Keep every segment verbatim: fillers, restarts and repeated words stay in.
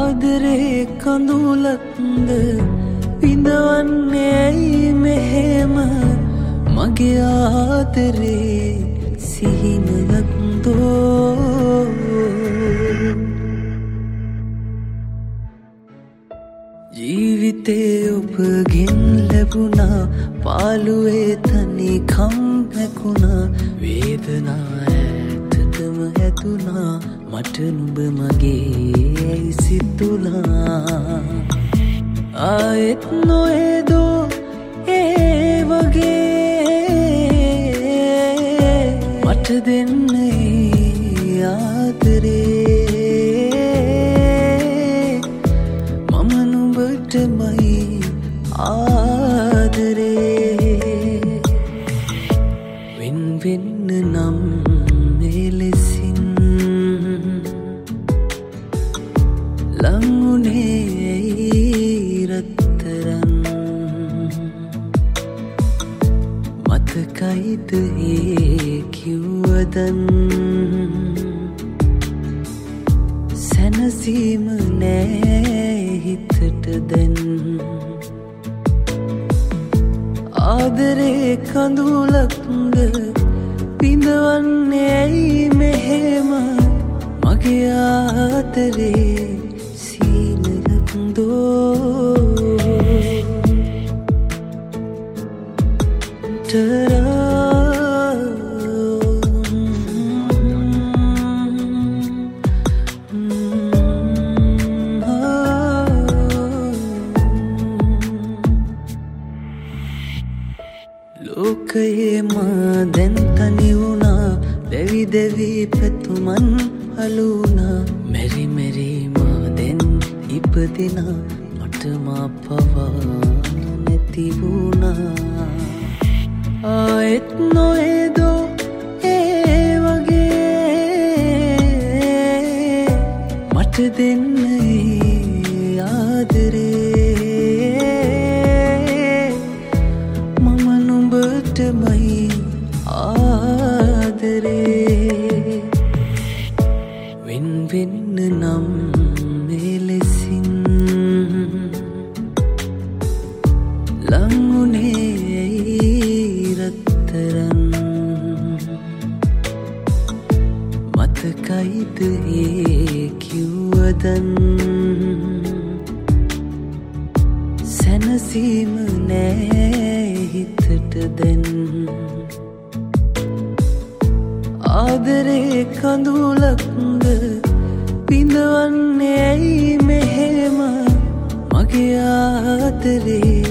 ආදරේ කඳුලක්ද විඳවන්නේ ඇයි මෙහෙම මගේ ආදරේ සිහිනයක්දෝ ජීවිතේ ඔබගෙන් ලැබුණා පාළුවේ තනිකම් නැකුණා වේදනා ඇත්තටම හැදුනා මට නුඹ මගේ සිතුලා ආයෙත් නොයදෝ ඒ වගේ මට දෙන්නේ ආදරේ මම නුඹටමයි ආදරේ වෙන් වෙන්න නම් මෙලෙසින් ලංුනේ රත්තරන් මතකයිද ඒ කිව්වදන් සැනසීම නෑ හිතට දැන් ආදරේ කඳුලක්ද විඳවන්නේ ඇයි මෙහෙම මගේ ආදරේ සීනයක්දෝ ලෝකයේ මා දැන් තනි වුණා දෙවි දෙවි පැතුමන් අලුණා මෙරි මෙරි මා දැන් ඉපදිනා මට මා පවා නැති වුණා ආයෙත් නොයදෝ ඒ වගේ මට දෙන්නේ ආදරේ මම නුඹටමයි ආදරේ වෙන් වෙන්න නම් මෙලෙසින් ලංුනේ රත්තරන් මතකයිද ඒ කිව්වදන් සැනසීම නෑ හිතට දැන් ආදරේ කඳුලක්ද විඳවන්නේ ඇයි මෙහෙම මගේ ආදරේ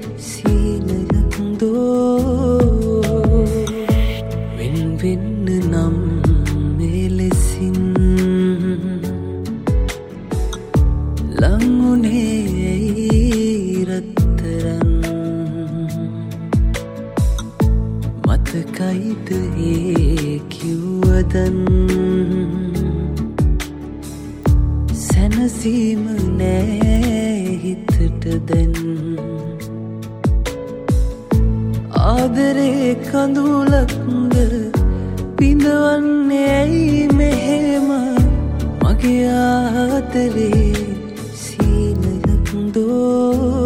සීනයක්දෝ වෙන් වෙන්න නම් මෙලෙසින් ලංුනේ රත්තරන් මතකයිද ඒ කිව්වදන් සැනසීම නෑ හිතට දැන් ආදරේ කඳුලක්ද විඳවන්නේ ඇයි මෙහෙම මගේ ආදරේ සීනයක්දෝ